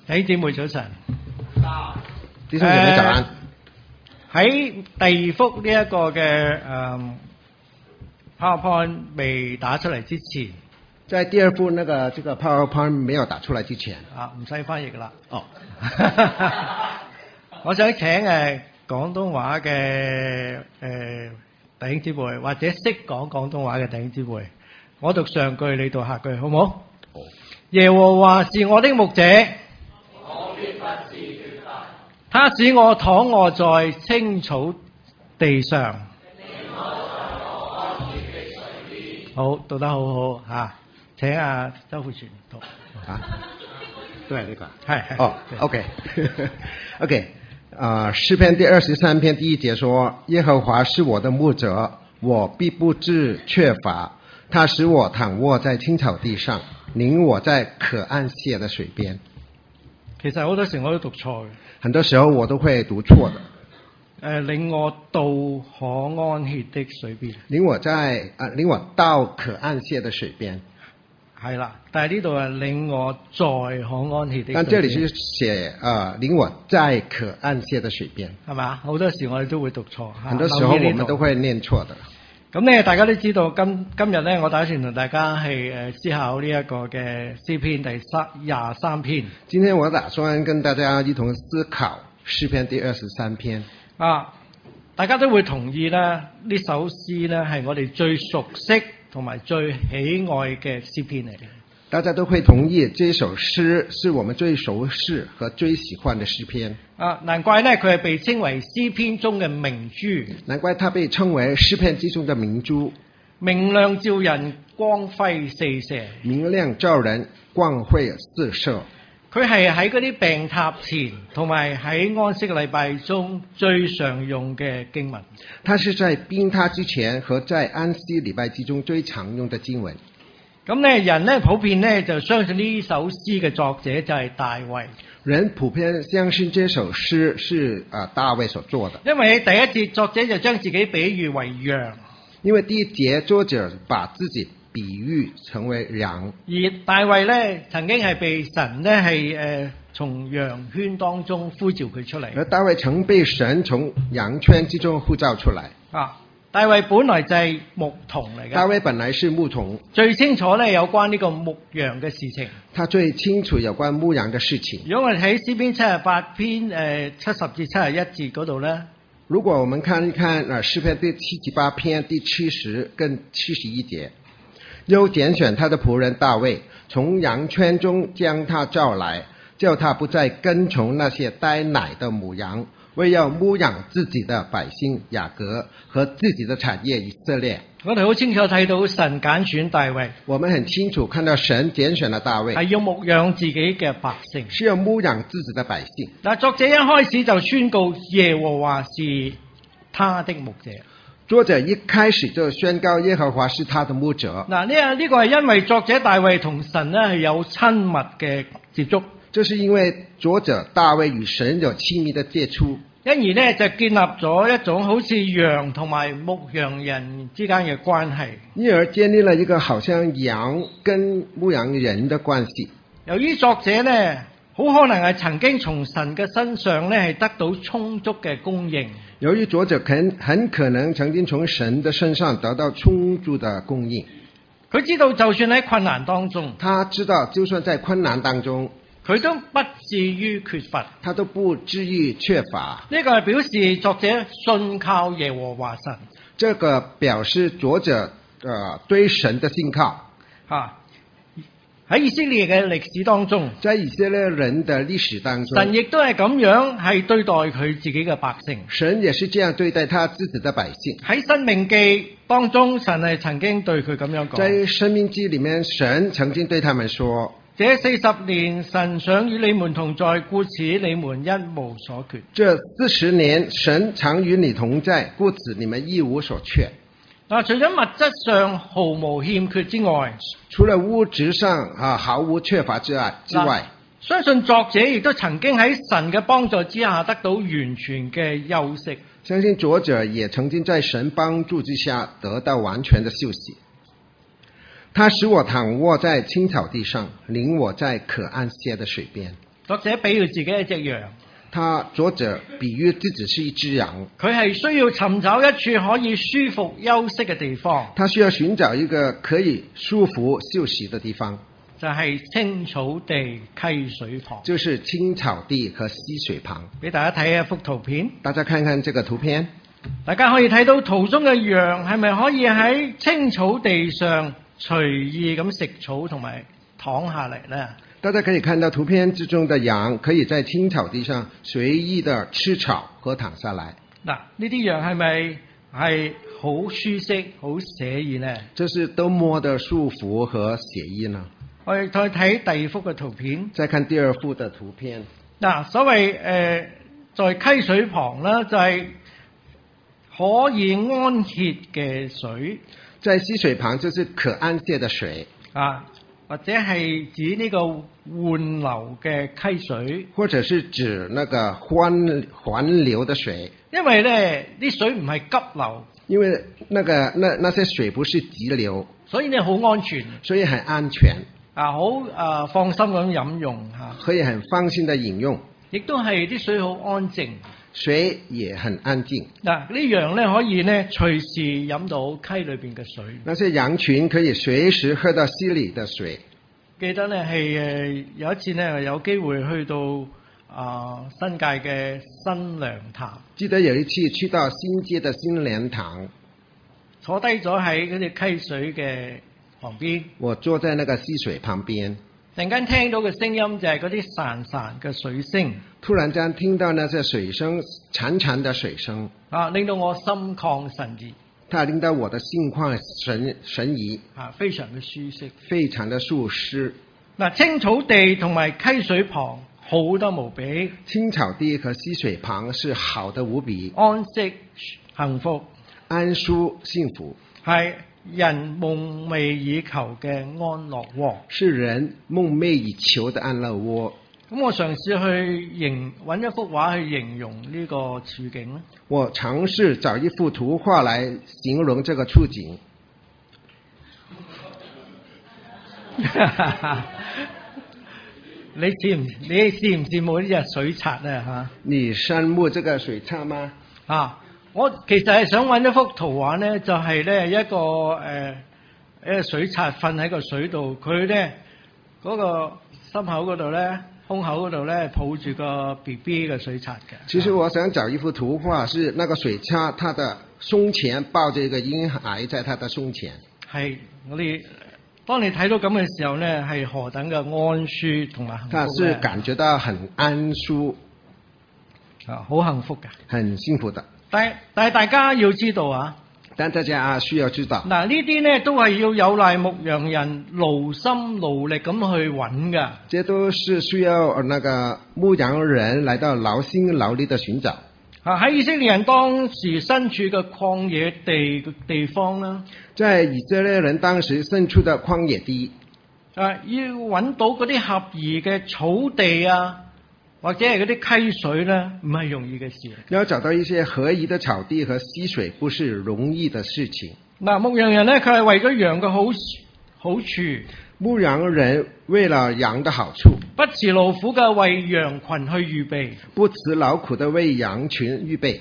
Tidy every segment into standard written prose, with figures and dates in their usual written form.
弟兄姊妹早晨。 弟兄姊妹早安。 喺第二幅呢一個嘅PowerPoint 未打出嚟之前， 在第二幅這個 PowerPoint 沒有打出來之前， 唔使翻譯啦。 哦， 我想請廣東話嘅弟兄姊妹，或者識講廣東話嘅弟兄姊妹，我讀上句，你讀下句，好唔好？ 好。 耶和華是我的牧者，我必不致缺乏。他使我躺臥在青草地上。好，讀得好好嚇。請周富全讀。 都係呢個。 係。 哦 ，OK，OK，詩篇第23篇第1節說：耶和華是我的牧者，我必不致缺乏。他使我躺臥在青草地上，領我在可安歇的水邊。 其實好多時我都讀錯嘅。 很多時候我都會讀錯的。 領我到可安歇的水邊。 領我到可安歇的水邊。 係啦，但係呢度係領我在可安歇的水邊。 但這裡是寫領我在可安歇的水邊。係嘛？好多時我哋都會讀錯。 很多時候我們都會念錯的。咁咧，大家都知道今日咧，我打算同大家係思考呢一個嘅詩篇第23篇。 今天我打算跟大家一同思考詩篇第23篇。 大家都會同意咧，呢首詩咧係我哋最熟悉同埋最喜愛嘅詩篇嚟嘅。 大家都會同意這首詩是我們最熟悉和最喜歡的詩篇。 難怪呢，佢係被稱為詩篇中嘅明珠。 難怪它被稱為詩篇之中的明珠。 明亮照人，光輝四射。 明亮照人，光輝四射。 佢係喺嗰啲病榻前，同埋喺安息禮拜中最常用嘅經文。 它是在病榻之前和在安息禮拜之中最常用的經文。 咁咧，人咧普遍咧就相信呢首詩嘅作者就係大衛。 人普遍相信這首詩是大衛所做的。 因為喺第一節作者就將自己比喻為羊。 因為第一節作者把自己比喻成為羊。 而大衛咧曾經係被神咧係從羊圈當中呼召佢出嚟。 而大衛曾被神從羊圈之中呼召出來。 大衛本來就係牧童嚟嘅。 大衛本來是牧童， 最清楚咧有關呢個牧羊嘅事情。 他最清楚有關牧羊嘅事情。 如果我哋睇詩篇78篇70至71節嗰度咧， 如果我們看一看詩篇第78篇第70跟71節，又揀選他的僕人大衛，從羊圈中將他召來，叫他不再跟從那些帶奶的母羊，為要牧養自己的百姓雅各和自己的產業以色列。 我哋好清楚睇到神揀選大衛。 我們很清楚看到神揀選了大衛， 係要牧養自己嘅百姓， 是要牧養自己的百姓。 嗱，作者一開始就宣告耶和華是他的牧者。 作者一開始就宣告耶和華是他的牧者。 嗱，呢個係因為作者大衛同神咧係有親密嘅接觸。 這是因為作者大衛與神有親密的接觸， 因而呢就建立咗一種好似羊同埋牧羊人之間嘅關係。 因而建立了一個好像羊跟牧羊人的關係。 由於作者呢好可能係曾經從神嘅身上呢係得到充足嘅供應。 由於作者很可能曾經從神的身上得到充足的供應， 佢知道就算喺困難當中， 他知道就算在困難當中， 佢都不至於缺乏， 他都不至於缺乏。 呢個係表示作者信靠耶和華神。 這個表示作者對神的信靠。 喺以色列嘅歷史當中， 在以色列人的歷史當中， 神亦都係咁樣係對待佢自己嘅百姓。 神也是這樣對待他自己的百姓。 喺申命記當中，神係曾經對佢咁樣講。 在申命記裡面，神曾經對他們說： 這40年，神想與你們同在，故此你們一無所缺。 這40年，神常與你同在，故此你們一無所缺。 嗱，除咗物質上毫無欠缺之外， 除了物質上毫無缺乏之外， 相信作者亦都曾經喺神嘅幫助之下得到完全嘅休息。 相信作者也曾經在神幫助之下得到完全的休息。他使我躺臥在青草地上，領我在可安歇的水邊。 作者比喻自己係隻羊， 作者比喻自己是一隻羊， 佢係需要尋找一處可以舒服休息嘅地方， 他需要尋找一個可以舒服休息的地方， 就係青草地溪水旁。 就是青草地和溪水旁。 俾大家睇一幅圖片， 大家看看這個圖片， 大家可以睇到圖中嘅羊係咪可以喺青草地上隨意咁食草同埋躺下嚟呢？ 大家可以看到圖片之中的羊可以在青草地上隨意的吃草和躺下來。 嗱，呢啲羊係咪係好舒適、好寫意呢？ 這是多麼的舒服和寫意呢？ 我哋再睇第二幅嘅圖片。 再看第二幅的圖片。 嗱，所謂在溪水旁呢，就係可以安歇嘅水。 在溪水旁就是可安歇的水。 啊，或者係指呢個緩流嘅溪水， 或者是指那個緩流的水。 因為咧啲水唔係急流， 因為那些水不是急流， 所以呢好安全， 所以很安全。 好放心咁飲用嚇， 可以很放心的飲用。 亦都係啲水好安靜， 水也很安靜。 嗱，呢羊咧可以咧隨時飲到溪裏邊嘅水。 那些羊群可以隨時喝到溪裏的水。 記得咧係有一次咧有機會去到新界嘅新娘潭。 記得有一次去到新界的新娘潭， 坐低咗喺嗰啲溪水嘅旁邊。我坐在那個溪水旁邊， 突然間聽到嘅聲音就係嗰啲潺潺嘅水聲。 突然間聽到那些水聲，潺潺的水聲， 令到我心曠神怡。 它令到我的心曠神怡， 非常嘅舒適， 非常的舒適。 青草地同埋溪水旁好得無比。 青草地和溪水旁是好得無比， 安息幸福， 安舒幸福， 係人夢寐以求嘅安樂窩， 是人夢寐以求的安樂窩。 咁我嘗試去揾一幅畫去形容呢個處境。 我嘗試找一幅圖畫來形容這個處境。你羨唔羨慕呢隻水刷啊？你羨慕這個水刷嗎？ 我其實係想揾一幅圖畫呢，就係呢一個水刷瞓喺個水度，佢呢嗰個心口嗰度呢，胸口嗰度呢，抱住個 BB 嘅水刷嘅。 其實我想找一幅圖畫，是那個水刷，他的胸前抱着一個嬰孩，在他的胸前。 係我哋當你睇到咁嘅時候呢，係何等嘅安舒同埋幸福。 他是感覺到很安舒， 好幸福嘅， 很幸福的。 但係大家要知道但大家需要知道， 呢啲呢都係要有賴牧羊人勞心勞力咁去揾㗎。 這都是需要那個牧羊人來到勞心勞力的尋找。 喺以色列人當時身處嘅曠野地方啦， 在以色列人當時身處的曠野地， 要揾到嗰啲合宜嘅草地或者係嗰啲溪水咧，唔係容易嘅事。 要找到一些合宜的草地和溪水，不是容易的事情。 牧羊人咧，佢係為咗羊嘅好處。 牧羊人為了羊的好處， 不辭勞苦嘅為羊群去預備， 不辭勞苦的為羊群預備。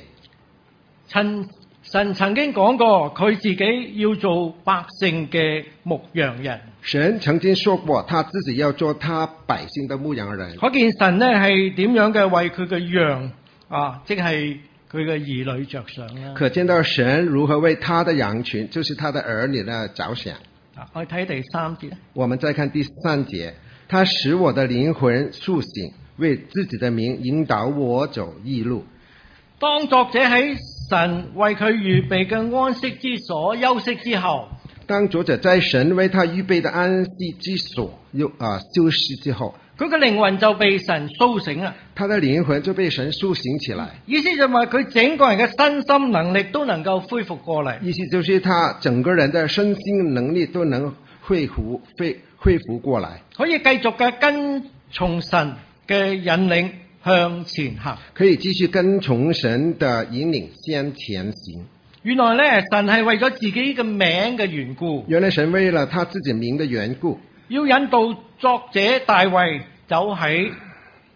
神曾經講過，佢自己要做百姓嘅牧羊人。 神曾經說過，他自己要做他百姓的牧羊人。 可見神呢係點樣嘅為佢嘅羊即係佢嘅兒女着想啦。 可見到神如何為他的羊群，就是他的兒女呢着想。 我哋睇第3節。 我們再看第3節，他使我的靈魂甦醒，為自己的名引導我走義路。 當作者喺神為佢預備嘅安息之所休息之後， 當作者在神為他預備的安息之所休息之後， 佢嘅靈魂就被神甦醒啦。 他的靈魂就被神甦醒起來。 意思就係佢整個人嘅身心能力都能夠恢復過嚟。 意思就是他整個人的身心能力都能恢復過來，可以繼續嘅跟從神嘅引領向前行，可以繼續跟從神的引領向前行。 原來呢，神係為咗自己嘅名嘅緣故。 原來神為了他自己名的緣故， 要引導作者大衛走喺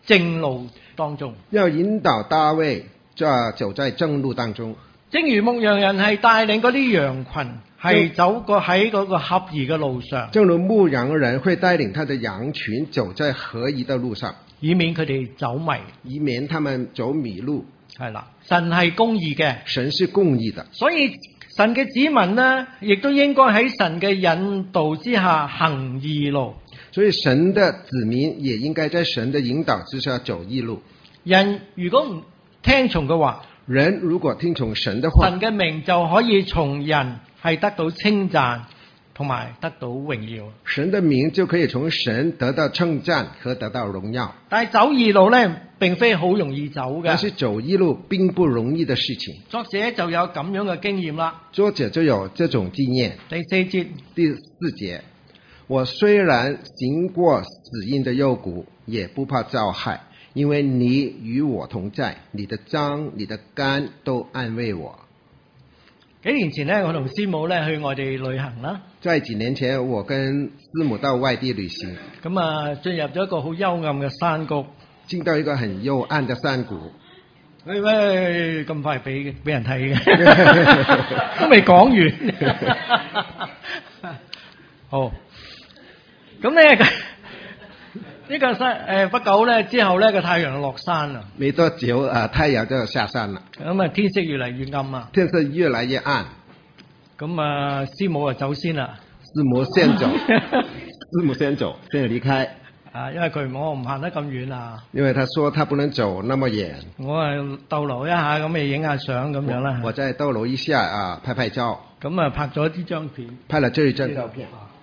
正路當中。 要引導大衛走在正路當中。 正如牧羊人係帶領嗰啲羊群係走過喺嗰個合宜嘅路上， 正如牧羊人會帶領他的羊群走在合宜的路上， 以免佢哋走迷。 以免他們走迷路。 係啦，神係公義嘅， 神是公義的， 所以神嘅子民呢，亦都應該喺神嘅引導之下行義路。 所以神的子民也應該在神的引導之下走義路。 人如果唔聽從嘅話， 人如果聽從神的話， 神嘅名就可以從人係得到稱讚同埋得到榮耀。 神的名就可以從神得到稱讚和得到榮耀。 但係走義路呢，並非好容易走嘅。 但是走義路並不容易的事情。 作者就有咁樣嘅經驗啦。 作者就有這種經驗。 第4節， 第4節，我雖然行過死蔭的幽谷，也不怕遭害，因為你與我同在，你的杖、你的竿都安慰我。 幾年前呢，我同師母呢去外地旅行啦。 在幾年前，我跟師母到外地旅行。 咁啊，進入咗一個好幽暗嘅山谷。 進到一個很幽暗的山谷。 喂，咁快俾人睇嘅，都未講完。好，咁咧呢個山不久咧之後咧個太陽就落山啦。 沒多久太陽就下山了。 咁啊天色越嚟越暗啊。 天色越來越暗。 咁啊師母就走先啦。 師母先走。師母先走，先離開。 因為我唔行得咁遠啊。 因為他說他不能走那麼遠。 我係逗留一下，咁咪影下相咁樣啦。 我再逗留一下拍拍照。 咁啊拍咗呢張片。 拍了這一張照片。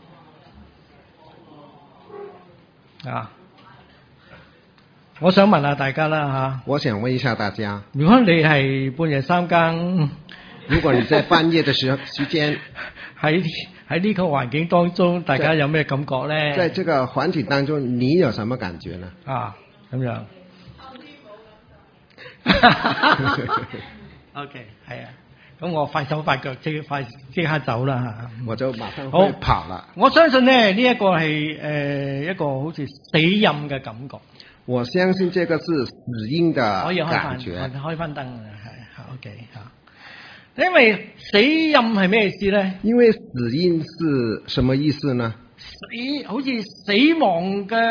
我想問下大家啦。 我想問一下大家， 如果你係半夜3更， 如果你在半夜的時間喺呢個環境當中，大家有咩感覺呢？ 在這個環境當中，你有什麼感覺呢？ 咁樣。OK， 係啊。咁我快手快腳即刻走啦。 我就馬上會跑了。 我相信呢一個係一個好似死蔭嘅感覺。 我相信這個是死蔭的感覺。 開翻燈係 OK 因為死蔭係咩意思呢？ 因為死蔭是什麼意思呢？ 好似死亡嘅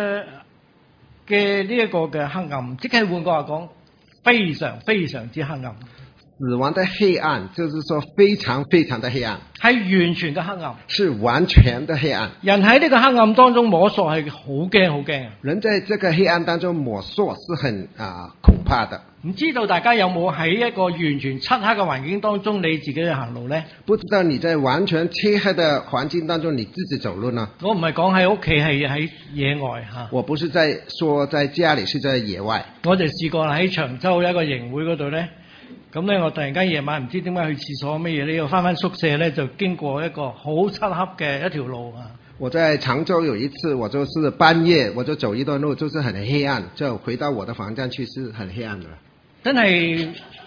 呢一個嘅黑暗，即係換句話講，非常非常之黑暗。 死亡的黑暗，就是說非常非常的黑暗， 係完全嘅黑暗， 是完全的黑暗。 人喺呢個黑暗當中摸索係好驚好驚。 人在這個黑暗當中摸索是很恐怕的。 唔知道大家有冇喺一個完全漆黑嘅環境當中，你自己去行路呢？ 不知道你在完全漆黑的環境當中，你自己走路呢？我唔係講喺屋企，係喺野外嚇。我不是在說在家裡，是在野外。我就試過喺長洲一個營會嗰度呢。咁咧，我突然間夜晚唔知點解去廁所乜嘢，你要翻返宿舍咧，就經過一個好漆黑嘅一條路啊！我在長洲有一次，我就是半夜，我就走一段路，就是很黑暗，就回到我的房間去，是很黑暗的。真係，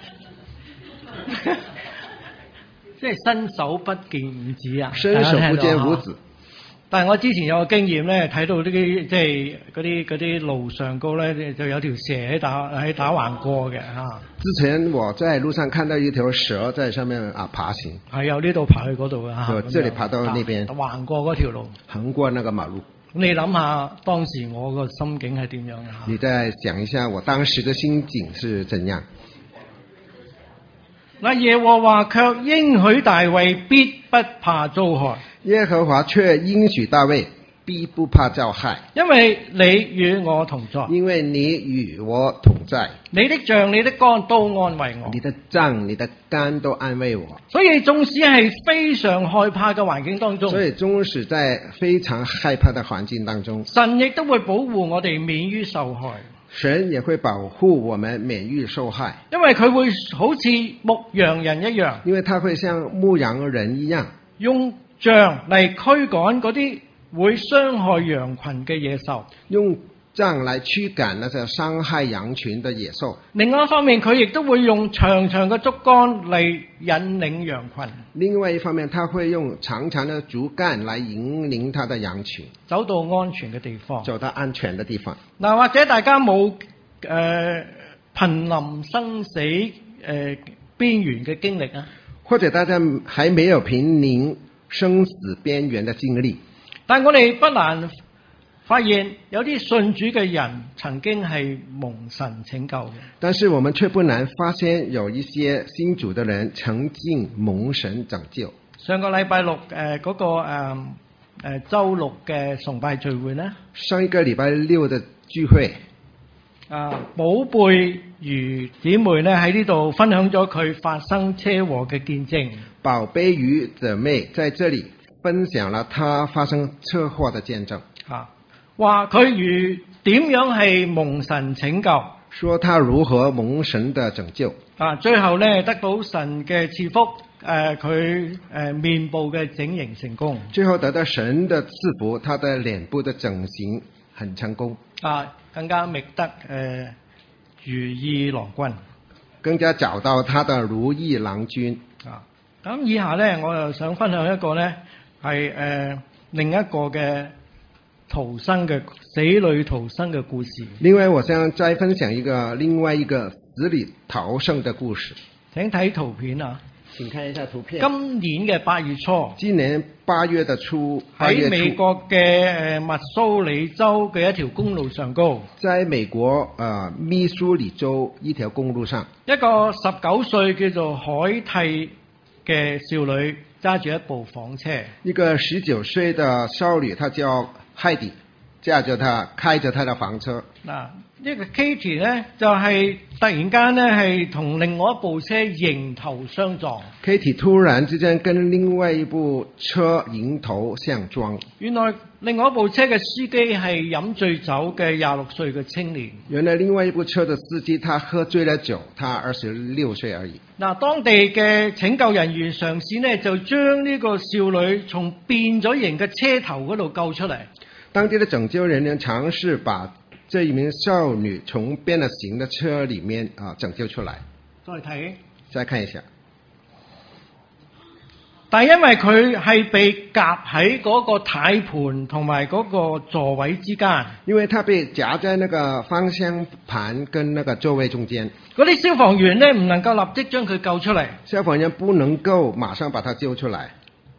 即係伸手不見五指啊！伸手不見五指。但係我之前有個經驗咧，睇到啲即係嗰啲路上高咧，就有條蛇喺打橫過嘅嚇。之前我在路上看到一條蛇在上面爬行。係由呢度爬去嗰度嘅嚇。就這裡爬到那邊。橫過嗰條路。橫過那個馬路。咁你諗下當時我個心境係點樣啊？你再想一下我當時的心境是怎樣？那耶和華卻應許大衛必不怕遭害。耶和華卻應許大衛必不怕遭害，因為你與我同在。因為你與我同在，你的杖、你的竿都安慰我。你的杖、你的竿都安慰我。所以縱使係非常害怕嘅環境當中，所以縱使在非常害怕的環境當中，神亦都會保護我哋免於受害。神也會保護我們免於受害，因為佢會好似牧羊人一樣，因為他會像牧羊人一樣，用杖嚟驅趕嗰啲會傷害羊群嘅野獸，用杖來驅趕那些傷害羊群的野獸。 另外一方面，佢亦都會用長長嘅竹竿嚟引領羊群， 另外一方面，他會用長長的竹竿來引領他的羊群， 走到安全嘅地方。 走到安全的地方。 嗱，或者大家冇瀕臨生死邊緣嘅經歷啊， 或者大家還沒有瀕臨生死邊緣的經歷， 但我哋不難發現有啲信主嘅人曾經係蒙神拯救嘅。 但是我們卻不難發現有一些信主的人曾經蒙神拯救。 上個禮拜六嗰個週六嘅崇拜聚會呢， 上一個禮拜六的聚會， 寶貝如姊妹呢喺呢度分享咗佢發生車禍嘅見證。 寶貝如姊妹在這裡分享了她發生車禍的見證。 話佢如點樣係蒙神拯救， 說他如何蒙神的拯救。 最後呢得到神嘅賜福，佢面部嘅整形成功。 最後得到神的賜福，他的臉部的整形很成功。 更加覓得如意郎君，更加找到他的如意郎君。 咁以下呢，我又想分享一個呢係另一個嘅逃生嘅死裏逃生嘅故事。 另外，我想再分享另外一個死裏逃生的故事。 請睇圖片啊！ 請看一下圖片。 今年嘅8月初， 今年8月的初， 喺美國嘅密蘇里州嘅一條公路上高， 在美國密蘇里州一條公路上， 一個19歲叫做海蒂嘅少女揸住一部房車。 一個19歲的少女，她叫海蒂，開着她的房車。 呢個 Katie 呢，就係突然間呢係同另外一部車迎頭相撞。 Katie 突然之間跟另外一部車迎頭相撞。 原來另外一部車嘅司機係飲醉酒嘅26歲嘅青年。 原來另外一部車的司機他喝醉了酒，他26歲而已。 當地嘅拯救人員嘗試呢就將呢個少女從變咗形嘅車頭嗰度救出嚟。 當地的拯救人員嘗試把這一名少女從變了形的車裡面拯救出來。再看一下。 但因為佢係被夾喺嗰個軚盤同埋嗰個座位之間， 因為他被夾在那個方向盤跟那個座位中間。 嗰啲消防員呢唔能夠立即將佢救出嚟。 消防員不能夠馬上把他救出來。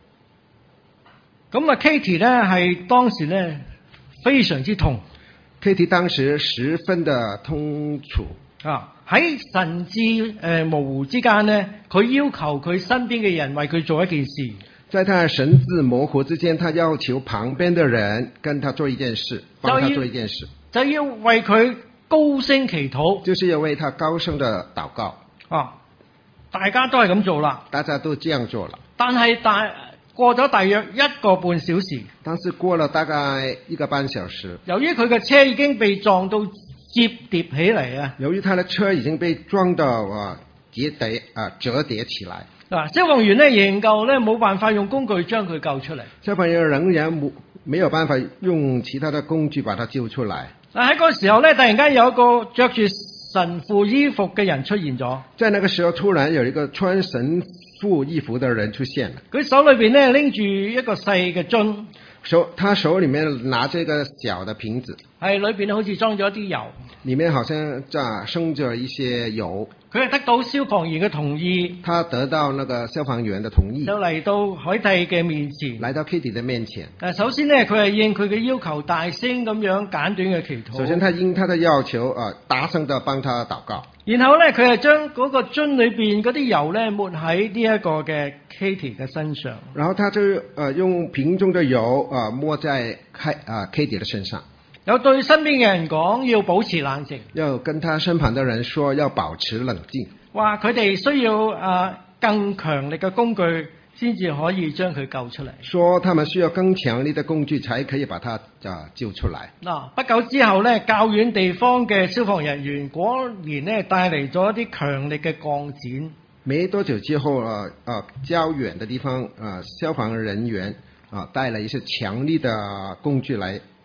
咁Katie 呢係當時呢非常之痛。 Katie 當時十分的痛楚。 喺神志模糊之間呢，佢要求佢身邊嘅人為佢做一件事。 在他神志模糊之間，他要求旁邊的人跟他做一件事，幫他做一件事。 就要為佢高聲祈禱。 就是要為他高聲的禱告。 大家都係咁做啦。 大家都這樣做了。 但係過咗大約1個半小時。 但是過了大概1個半小時。 由於佢嘅車已經被撞到折疊起嚟啊！ 由於他的車已經被撞到折疊起來。 消防員呢仍舊呢冇辦法用工具將佢救出嚟。 消防員仍然沒有辦法用其他的工具把他救出來。 喺嗰個時候呢，突然間有一個着住神父衣服嘅人出現咗。 在那個時候，突然有一個穿神父衣服的人出現了。 佢手裏邊呢拎住一個細嘅樽。 他手裏面拿着一個小的瓶子， 係裏邊好似裝咗一啲油， 裏面好像生着一些油。 佢係得到消防員嘅同意， 他得到那個消防員的同意， 就嚟到海蒂嘅面前， 來到 Katie 的面前。 首先呢，佢係應佢嘅要求，大聲咁樣簡短嘅祈禱。 首先，他應他的要求大聲地幫他禱告。 然後呢，佢係將嗰個樽裏邊嗰啲油呢抹喺呢一個嘅 Katie 嘅身上。 然後他就用瓶中的油抹在Katie 的身上。 有對身邊嘅人講要保持冷靜， 要跟他身旁的人說要保持冷靜。話佢哋需要更強力嘅工具先至可以將佢救出嚟。 說他們需要更強力的工具才可以把他救出來。 不久之後呢，較遠地方嘅消防人員果然呢帶嚟咗一啲強力嘅鋼剪。 沒多久之後較遠的地方消防人員帶了一些強力的工具來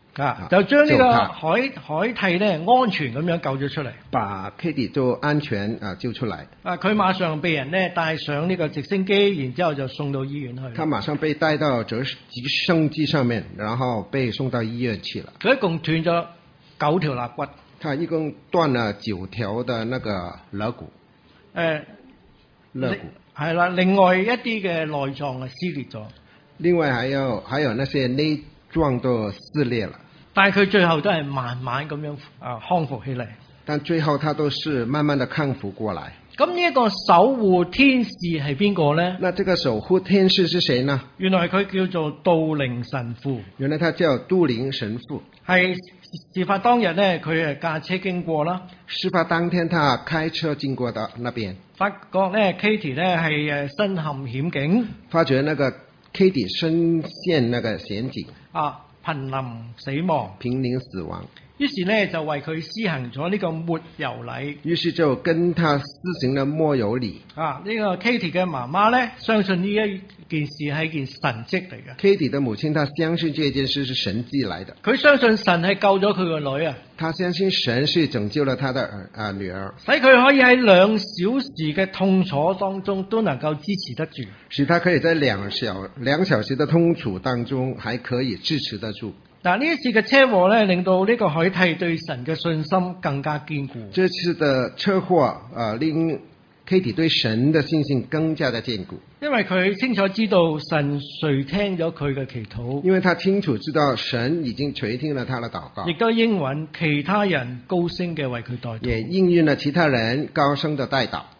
就將呢個救他海蒂咧安全咁樣救咗出嚟。 把 Katie 就安全救出來。 佢馬上被人咧帶上呢個直升機，然之後就送到醫院去。 他馬上被帶到直升機上面，然後被送到醫院去了。 佢一共斷咗9條肋骨。 他一共斷了9條的那個肋骨。肋骨係啦，另外一啲嘅內臟撕裂咗。 另外還有那些內臟都撕裂了。 但係佢最後都係慢慢咁樣康復起嚟。 但最後他都是慢慢的康復過來。 咁呢一個守護天使係邊個呢？ 那這個守護天使是誰呢？ 原來佢叫做杜靈神父。 原來他叫杜靈神父。 係事發當日呢，佢駕車經過啦。 事發當天，他開車經過的那邊， 發覺呢 Katie 呢係身陷險境。 發覺那個 Katie 身陷那個險境。 瀕臨死亡。 瀕臨死亡。 於是呢，就為佢施行咗呢個抹油禮。 於是就跟他施行了抹油禮。 呢個 Katie 嘅媽媽呢，相信呢一件事係一件神蹟嚟嘅。 Katie 的母親，她相信這件事是神蹟來的。 佢相信神係救咗佢個女啊。 她相信神是拯救了她的女兒， 使佢可以喺2小時嘅痛楚當中都能夠支持得住。 使她可以在2小時的痛楚當中還可以支持得住。 嗱，呢一次嘅車禍咧，令到呢個海蒂對神嘅信心更加堅固。 這次的車禍令 Katie 對神的信心更加的堅固。 因為佢清楚知道神垂聽咗佢嘅祈禱。 因為他清楚知道神已經垂聽了他的禱告。 亦都應允其他人高聲嘅為佢代禱。 也應允了其他人高聲的代禱。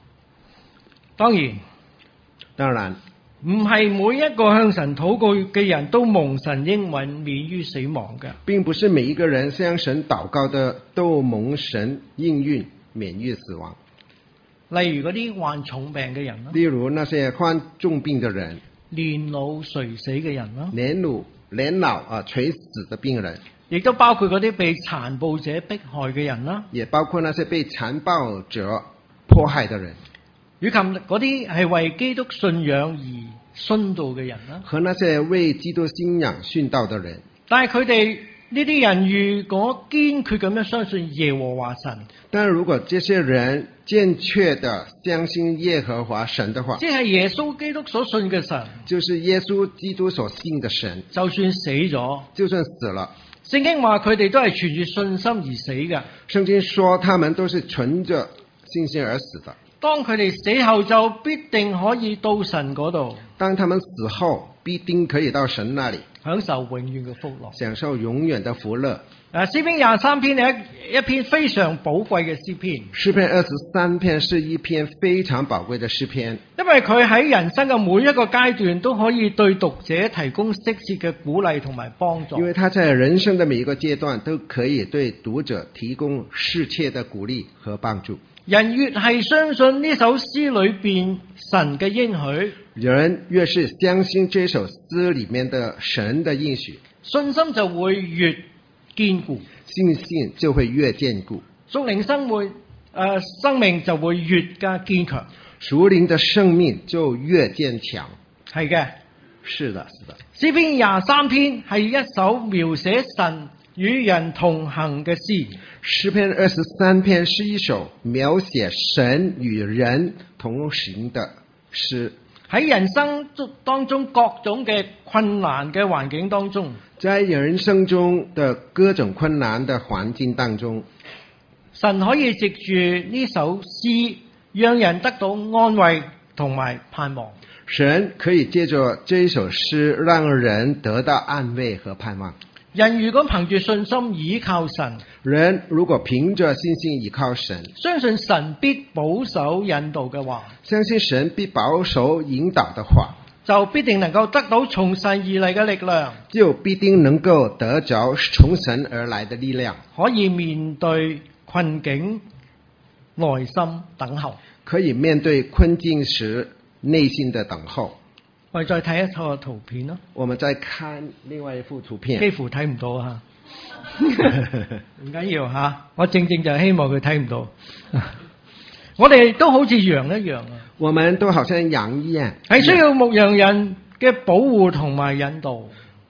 當然。 唔係每一個向神禱告嘅人都蒙神應允免於死亡嘅。 並不是每一個人向神禱告的都蒙神應允免於死亡。 例如嗰啲患重病嘅人啦。 例如那些患重病的人。 年老垂死嘅人啦。 年老垂死的病人。 亦都包括嗰啲被殘暴者迫害嘅人啦。 也包括那些被殘暴者迫害的人。 以及嗰啲係為基督信仰而殉道嘅人啦， 和那些為基督信仰殉道的人。 但係佢哋呢啲人如果堅決咁樣相信耶和華神， 但如果這些人堅決地相信耶和華神的話， 即係耶穌基督所信嘅神， 就是耶穌基督所信的神， 就算死咗， 就算死了， 聖經話佢哋都係存住信心而死嘅。 聖經說他們都是存着信心而死的。 當佢哋死後就必定可以到神嗰度。 當他們死後必定可以到神那裡， 享受永遠嘅福樂。 享受永遠的福樂。 詩篇23篇係一篇非常寶貴嘅詩篇。 詩篇23篇是一篇非常寶貴的詩篇， 因為佢喺人生嘅每一個階段都可以對讀者提供適切嘅鼓勵同埋幫助。 因為他在人生的每一個階段都可以對讀者提供適切的鼓勵和幫助。 人越係相信呢首詩裏邊神嘅應許， 人越是相信這首詩裡面的神的應許， 信心就會越堅固， 信心就會越堅固， 屬靈生命就會越加堅強， 屬靈的生命就越堅強。 係嘅， 是的，是的。 詩篇23篇係一首描寫神與人同行嘅詩。 詩篇23篇是一首描寫神與人同行的詩。 喺人生當中各種嘅困難嘅環境當中， 在人生中的各種困難的環境當中， 神可以藉住呢首詩讓人得到安慰同埋盼望。 神可以借着這首詩讓人得到安慰和盼望。 人如果憑住信心倚靠神， 人如果憑着信心倚靠神， 相信神必保守引導嘅話， 相信神必保守引導的話， 就必定能夠得到從神而嚟嘅力量， 就必定能夠得着從神而來的力量， 可以面對困境，耐心等候， 可以面對困境時內心的等候。 我哋再睇一套圖片咯。 我們再看另外一幅圖片， 幾乎睇唔到嚇，唔緊要嚇。我正就係希望佢睇唔到。我哋都好似羊一樣啊。 我們都好像羊一樣， 係需要牧羊人嘅保護同埋引導。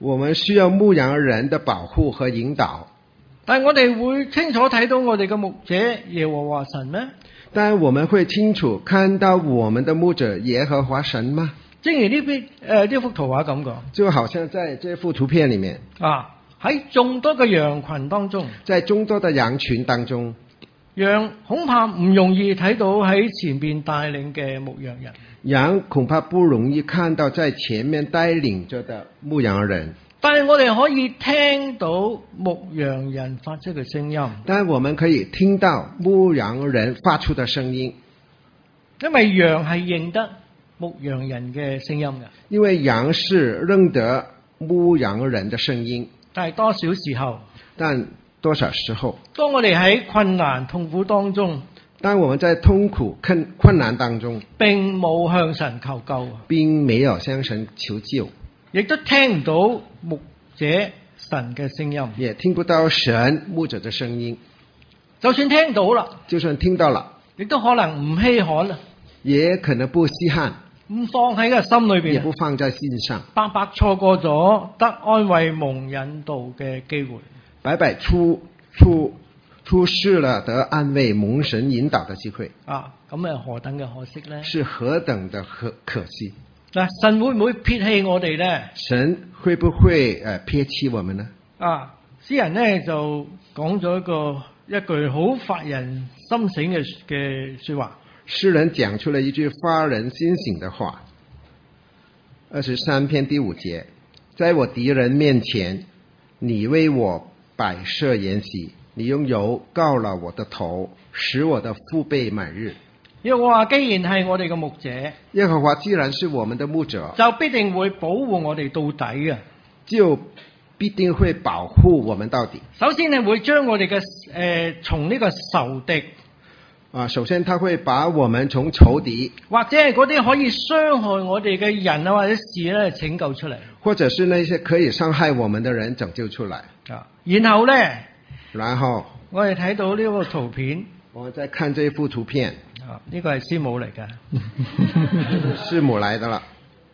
我們需要牧羊人的保護和引導。 但係我哋會清楚睇到我哋嘅牧者耶和華神咩？ 但我們會清楚看到我們的牧者耶和華神嗎？ 正如呢幅圖畫咁講， 就好像在這幅圖片裏面， 喺眾多嘅羊群當中， 在眾多的羊群當中， 羊恐怕唔容易睇到喺前邊帶領嘅牧羊人。 羊恐怕不容易看到在前面帶領着的牧羊人， 但係我哋可以聽到牧羊人發出嘅聲音。 但我們可以聽到牧羊人發出的聲音， 因為羊係認得牧羊人嘅聲音嘅。 因為羊是認得牧羊人的聲音。 但係多少時候， 但多少時候， 當我哋喺困難痛苦當中， 當我們在痛苦困難當中， 並冇向神求救， 並沒有向神求救， 亦都聽唔到牧者神嘅聲音， 也聽不到神牧者的聲音。 就算聽到啦， 就算聽到了， 亦都可能唔稀罕啦， 也可能不稀罕， 唔放喺個心裏邊， 也不放在心上， 白白錯過咗得安慰蒙引導嘅機會， 白白出世了得安慰蒙神引導的機會。 咁何等嘅可惜呢？ 是何等的可惜。 嗱，神會唔會撇棄我哋呢？ 神會不會撇棄我們呢？ 詩人呢就講咗一句好發人心醒嘅說話。 詩人講出了一句發人心醒的話。23篇第5節，在我敵人面前，你為我擺設筵席，你用油膏了我的頭，使我的腹背滿溢。 耶和華既然係我哋嘅牧者， 耶和華既然是我們的牧者， 就必定會保護我哋到底嘅， 就必定會保護我們到底。 首先係會將我哋嘅從呢個仇敵首先他會把我們從仇敵或者係嗰啲可以傷害我哋嘅人或者事咧拯救出嚟， 或者是那些可以傷害我們的人拯救出來。 然後我哋睇到呢個圖片， 我們再看這幅圖片。 呢個係師母嚟嘅， 師母來的啦。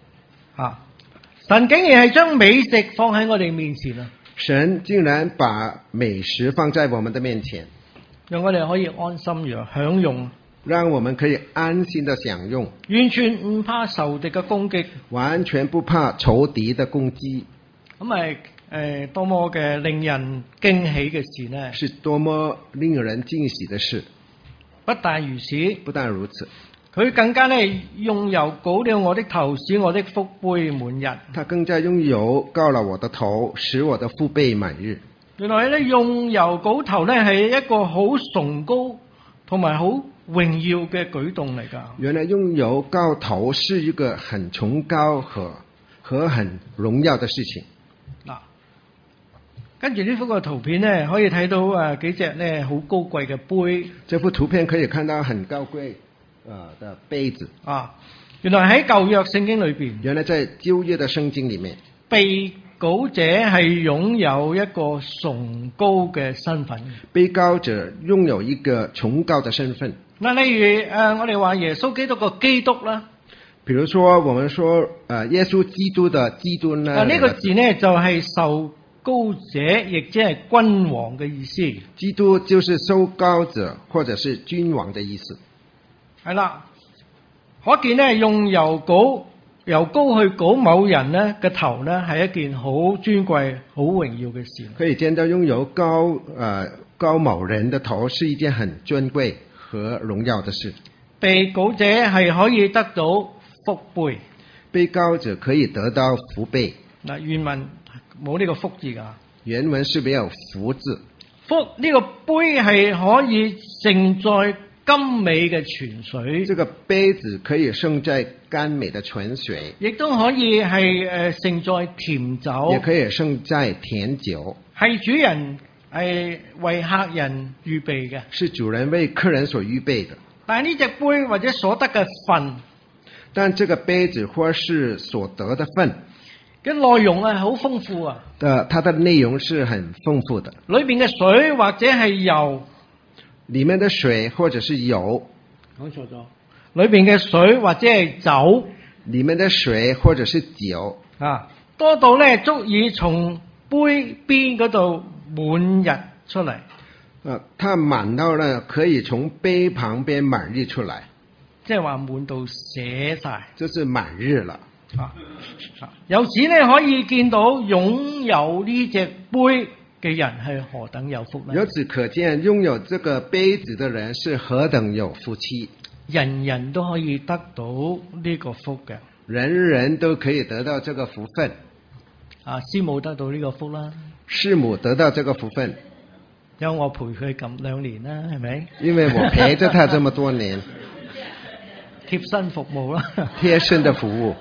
神竟然係將美食放喺我哋面前啊！ 神竟然把美食放在我們的面前， 讓我哋可以安心地享用， 讓我們可以安心的享用， 完全唔怕仇敵嘅攻擊， 完全不怕仇敵的攻擊。 咁係多麼嘅令人驚喜嘅事呢？ 是多麼令人驚喜的事。 不但如此，佢更加用油膏了我的頭，使我的腹背滿溢。 他更加用油膏了我的頭，使我的腹背滿溢。 原來用油膏頭係一個好崇高同埋好榮耀嘅舉動嚟㗎。 原來用油膏頭是一個很崇高和很榮耀的事情。 跟住呢幅個圖片可以睇到幾隻好高貴嘅杯。 這幅圖片可以看到很高貴的杯子。 原來喺舊約聖經裏邊， 原來在舊約的聖經裡面， 被告者係擁有一個崇高嘅身份。 被告者擁有一個崇高的身份。 例如我哋話耶穌基督個基督啦。 比如說，我們說耶穌基督的基督呢？ 呢個字呢，就係受膏者，亦即係君王嘅意思。 基督就是受膏者，或者是君王的意思。 係啦，可見呢，用油膏去膏某人呢嘅頭呢，係一件好尊貴、好榮耀嘅事。 可以見到用油膏某人的頭是一件很尊貴和榮耀的事。 被告者係可以得到福杯， 被告者可以得到福杯。 原文冇呢個福字㗎。 原文是沒有福字。 福呢個杯係可以盛載甘美嘅泉水。 這個杯子可以盛載甘美的泉水， 亦都可以係盛載甜酒， 也可以盛載甜酒。 係主人係為客人預備嘅， 是主人為客人所預備的。 但係呢隻杯或者所得嘅份， 但這個杯子或是所得的份嘅內容係好豐富啊。 它的內容是很豐富的。 裏面嘅水或者係油， 裡面的水或者是油， 講錯咗。裏面嘅水或者係酒， 裡面的水或者是酒多到咧足以從杯邊嗰度滿溢出嚟。 它滿到呢，可以從杯旁邊滿溢出來， 即係話滿到瀉晒。 就是滿日了。 由此咧可以見到擁有呢隻杯嘅人係何等有福呢？ 由此可見，擁有這個杯子的人是何等有福氣。 人人都可以得到呢個福嘅。 人人都可以得到這個福分。 師母得到呢個福啦。 師母得到這個福分。 有我陪佢咁2年啦，係咪？ 因為我陪着他這麼多年。 貼身服務啦。 貼身的服務。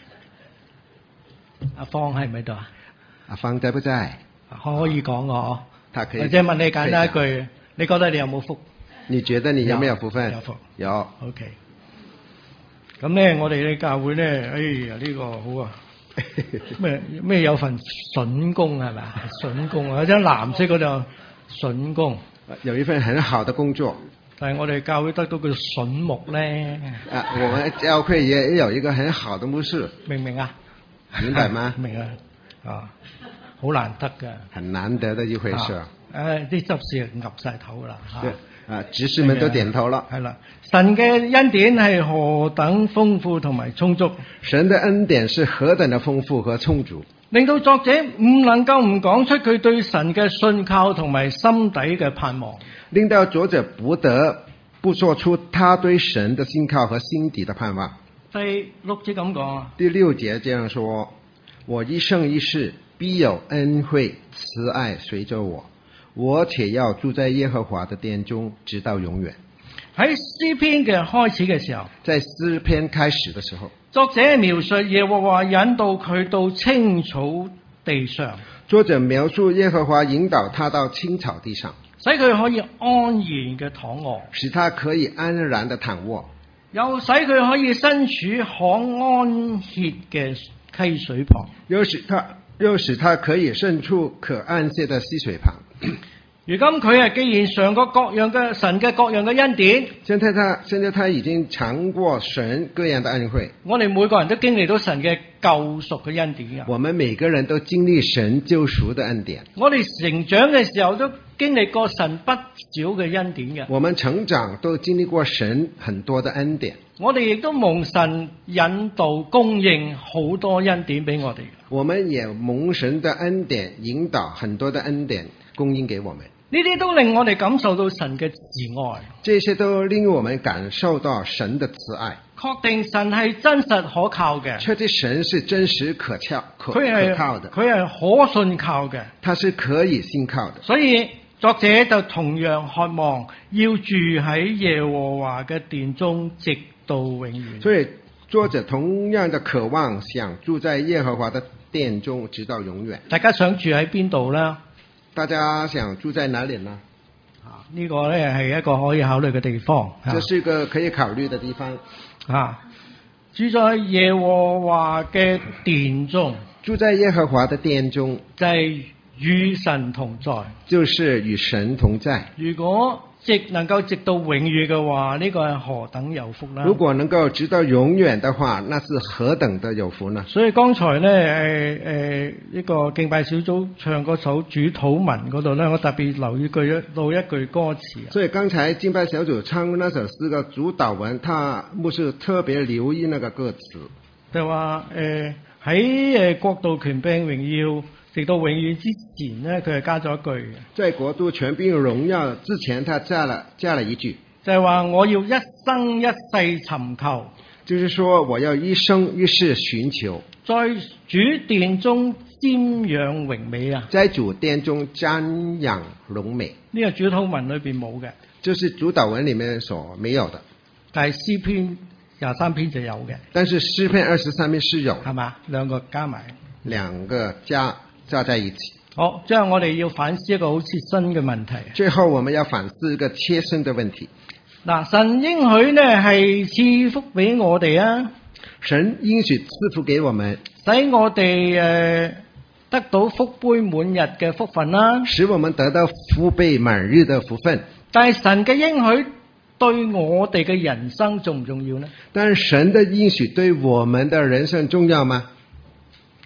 阿芳喺唔喺度啊？ 阿芳在不在？ 可以講我， 他可以。 或者問你簡單一句，你覺得你有冇福？ 你覺得你有沒有福分？ 有福。 有。 OK。咁咧，我哋嘅教會咧，哎呀，呢個好啊！咩有份筍工係咪？筍工啊，有張藍色嗰度筍工。 有一份很好的工作。 但係我哋教會得到個筍木咧。 我們教會也有一個很好的牧師。 明唔明啊？ 明白嗎？ 明啊，好難得㗎。 很難得的一回事。 啲執事岌晒頭啦。 執事們都點頭了。 係啦，神嘅恩典係何等豐富同埋充足。 神的恩典是何等的豐富和充足， 令到作者唔能夠唔講出佢對神嘅信靠同埋心底嘅盼望。 令到作者不得不說出他對神的信靠和心底的盼望。 第6節咁講。 第6節這樣說：我一生一世必有恩惠慈愛隨着我，我且要住在耶和華的殿中，直到永遠。 喺詩篇嘅開始嘅時候， 在詩篇開始的時候， 作者描述耶和華引導佢到青草地上。 作者描述耶和華引導他到青草地上， 使佢可以安然嘅躺臥， 使他可以安然的躺臥， 又使佢可以身處可安歇嘅溪水旁， 又使他可以身處可安歇的溪水旁。 如今佢係既然嘗過各樣嘅神嘅各樣嘅恩典， 現在他已經嘗過神各樣的恩惠。 我哋每個人都經歷到神嘅救贖嘅恩典嘅。 我們每個人都經歷神救贖的恩典。 我哋成長嘅時候都經歷過神不少嘅恩典嘅。 我們成長都經歷過神很多的恩典。 我哋亦都蒙神引導供應好多恩典俾我哋。 我們也蒙神的恩典引導很多的恩典供應給我們。 呢啲都令我哋感受到神嘅慈愛。 這些都令我們感受到神的慈愛。 確定神係真實可靠嘅。 確定神是真實可靠的。 佢係可信靠嘅。 他是可以信靠的。 所以作者就同樣渴望要住喺耶和華嘅殿中，直到永遠。 所以作者同樣的渴望想住在耶和華的殿中，直到永遠。 大家想住喺邊度呢？ 大家想住在哪裡呢？ 呢個呢係一個可以考慮嘅地方。 這是一個可以考慮的地方。 住在耶和華嘅殿中， 住在耶和華的殿中， 就係與神同在， 就是與神同在。 如果能夠直到永遠嘅話，呢個係何等有福啦！ 如果能夠直到永遠的話，那是何等的有福呢？ 所以剛才呢，呢個敬拜小組唱嗰首主禱文嗰度呢，我特別留意到一句歌詞。 所以剛才敬拜小組唱那首詩嘅主禱文，他牧師特別留意那個歌詞， 就話喺國度權柄榮耀直到永遠之前呢，佢係加咗一句嘅。在國度權柄榮耀之前，他加了一句， 就係話我要一生一世尋求， 就是說我要一生一世尋求， 在主殿中瞻仰榮美啊！ 在主殿中瞻仰榮美， 呢個主禱文裏邊冇嘅， 就是主禱文裡面所沒有的， 但係詩篇23篇就有嘅。 但是詩篇23篇是有， 係嘛？兩個加埋， 兩個加在一起。 好，最後我哋要反思一個好切身嘅問題。 最後我們要反思一個切身的問題。 嗱，神應許呢係賜福俾我哋啊！ 神應許賜福給我們， 使我哋得到福杯滿溢嘅福分啦， 使我們得到福杯滿日的福分。 但係神嘅應許對我哋嘅人生重唔重要呢？ 但是神的應許對我們的人生重要嗎？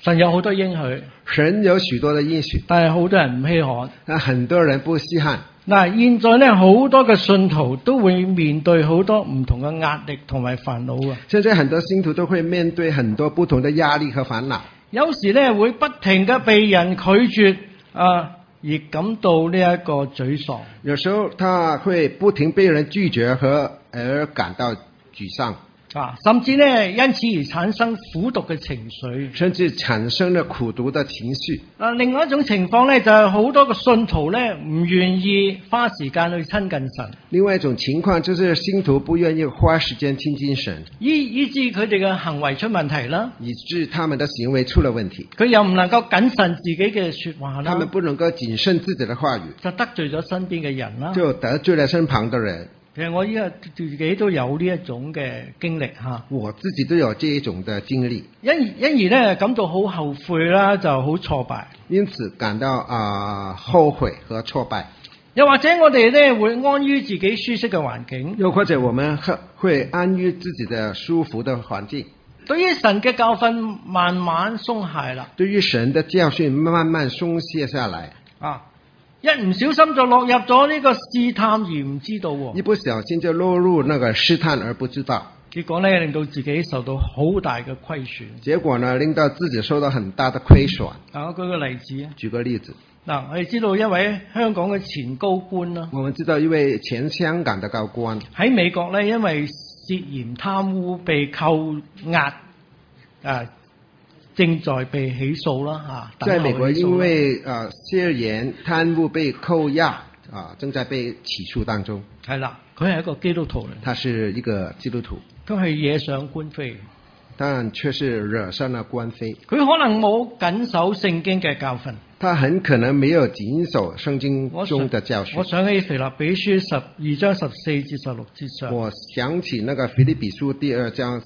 神有好多應許， 神有許多的應許， 但係好多人唔稀罕。 但很多人不稀罕。 嗱，現在咧好多嘅信徒都會面對好多唔同嘅壓力同埋煩惱啊！ 現在很多信徒都會面對很多不同的壓力和煩惱， 有時咧會不停嘅被人拒絕而感到呢一個沮喪。 有時候他會不停被人拒絕而感到沮喪， 甚至咧因此而產生苦毒嘅情緒， 甚至產生了苦毒的情緒。 另外一種情況咧就係好多嘅信徒咧唔願意花時間去親近神。 另外一種情況就是信徒不願意花時間親近神， 以致佢哋嘅行為出問題啦， 以致他們的行為出了問題。 佢又唔能夠謹慎自己嘅說話啦， 他們不能夠謹慎自己的話語， 就得罪咗身邊嘅人啦， 就得罪了身旁的人。 其實我依家自己都有呢一種嘅經歷嚇， 我自己都有這一種的經歷， 因而咧感到好後悔啦，就好挫敗， 因此感到後悔和挫敗。 又或者我哋咧會安於自己舒適嘅環境， 又或者我們會安於自己的舒服的環境， 對於神嘅教訓慢慢鬆懈啦， 對於神的教訓慢慢鬆懈下來， 一唔小心就落入咗呢個試探而唔知道喎， 一不小心就落入那個試探而不知道， 結果咧令到自己受到好大嘅虧損。 結果呢令到自己受到很大的虧損。 我舉個例子啊， 舉個例子， 我哋知道一位香港嘅前高官啦， 我們知道一位前香港的高官喺美國咧，因為涉嫌貪污被扣押，正在被起訴啦嚇。 在美國因為涉嫌貪污被扣押正在被起訴當中。 係啦，佢係一個基督徒嚟， 他是一個基督徒， 都係惹上官非， 但卻是惹上了官非。 佢可能冇謹守聖經嘅教訓， 他很可能沒有謹守聖經中的教訓。 我想起腓立比書12章14至16節上， 我想起那個腓立比書第2章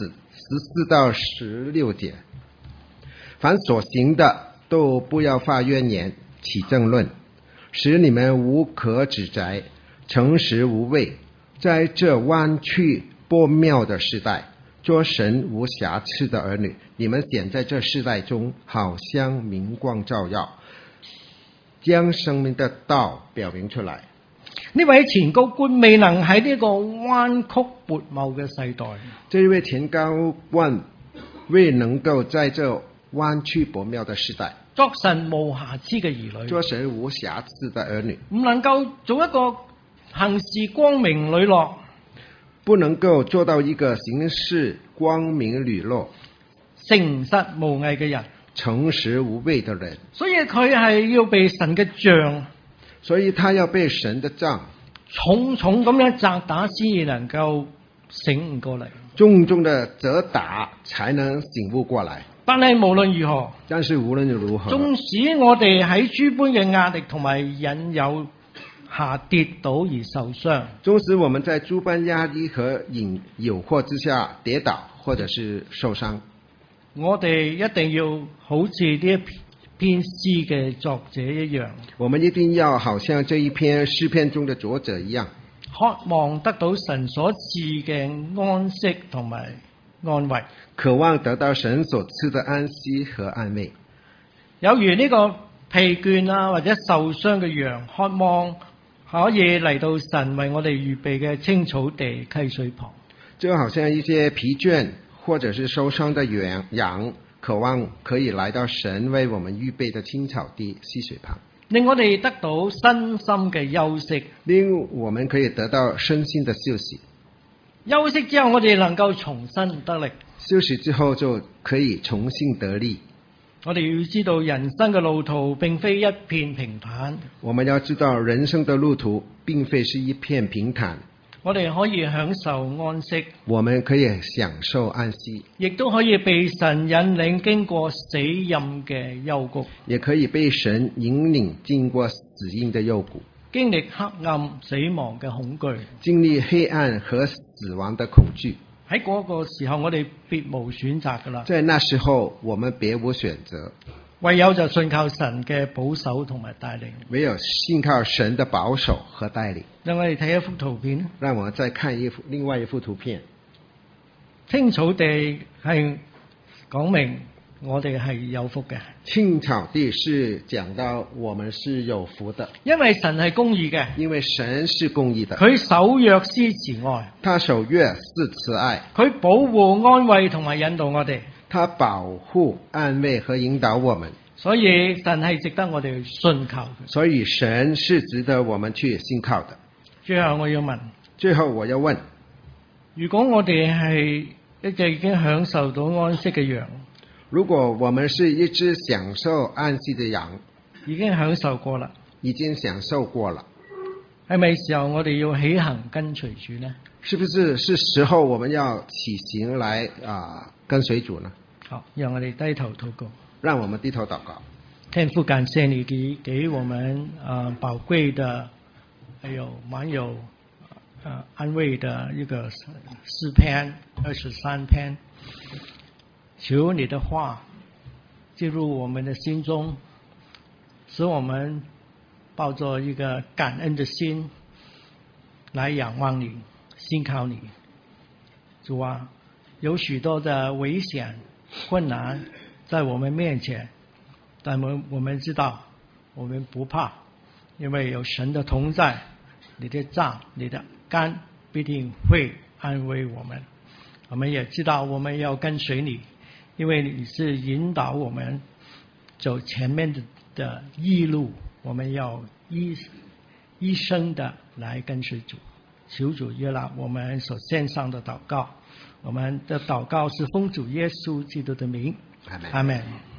14到16節，凡所行的都不要發怨言，起爭論，使你們無可指責，誠實無偽，在這彎曲悖謬的時代，做神無瑕疵的兒女。你們顯在這世代中，好像明光照耀，將生命的道表明出來。 呢位前高官未能喺呢個彎曲悖謬嘅世代， 這一位前高官未能夠在這彎曲悖謬的時代， 作神無瑕疵嘅兒女， 做神無瑕疵的兒女， 唔能夠做一個行事光明磊落， 不能夠做到一個行事光明磊落、 誠實無偽嘅人， 誠實無偽的人。 所以佢係要被神嘅杖， 所以他要被神的杖重重咁樣責打，先至能夠醒悟過嚟， 重重的責打，才能醒悟過來。 但係無論如何， 但是無論如何， 縱使我哋喺諸般嘅壓力同埋引誘下跌倒而受傷， 縱使我們在諸般壓力和誘惑之下跌倒或者是受傷， 我哋一定要好似呢一篇詩嘅作者一樣， 我們一定要好像這一篇詩篇中的作者一樣， 渴望得到神所賜嘅安息同埋安慰， 渴望得到神所賜的安息和安慰。 有如呢個疲倦或者受傷嘅羊，渴望可以嚟到神為我哋預備嘅青草地溪水旁， 就好像一些疲倦或者是受傷的羊，渴望可以來到神為我們預備的青草地溪水旁， 令我哋得到身心嘅休息， 令我們可以得到身心的休息。 休息之後，我哋能夠重新得力。 休息之後就可以重新得力。 我哋要知道人生嘅路途並非一片平坦。 我們要知道人生的路途並非是一片平坦。 我哋可以享受安息， 我們可以享受安息， 亦都可以被神引領經過死蔭嘅幽谷， 也可以被神引領經過死蔭的幽谷， 經歷黑暗死亡嘅恐懼， 經歷黑暗和死亡的恐懼。 喺嗰個時候，我哋別無選擇噶啦。 在那時候，我們別無選擇， 唯有就信靠神嘅保守同埋帶領。 唯有信靠神的保守和帶領。 讓我哋睇一幅圖片。 讓我再看另外一幅圖片。 青草地係講明我哋係有福嘅， 青草地是講到我們是有福的， 因為神係公義嘅， 因為神是公義的， 佢守約施慈愛， 他守約是慈愛， 佢保護安慰同埋引導我哋， 他保護安慰和引導我們， 所以神係值得我哋去信靠嘅。 所以神是值得我們去信靠的。 最後我要問， 最後我要問， 如果我哋係一隻已經享受到安息嘅羊， 如果我們是一隻享受安息的羊， 已經享受過啦， 已經享受過了， 係咪時候我哋要起行跟隨主呢？ 是不是時候我們要起行來跟隨主呢？ 好，讓我哋低頭禱告。 讓我們低頭禱告。 天父，感謝你給我們寶貴的，還有蠻有安慰的一個詩篇23篇，求你的話進入我們的心中，使我們抱着一個感恩的心來仰望你，信靠你。主啊，有許多的危險困難在我們面前，但我們知道我們不怕，因為有神的同在，你的杖你的竿必定會安慰我們。我們也知道我們要跟隨你，因為你是引導我們走前面的義路，我們要一生的來跟隨主。求主悅納我們所獻上的禱告，我們的禱告是奉主耶穌基督的名，阿們。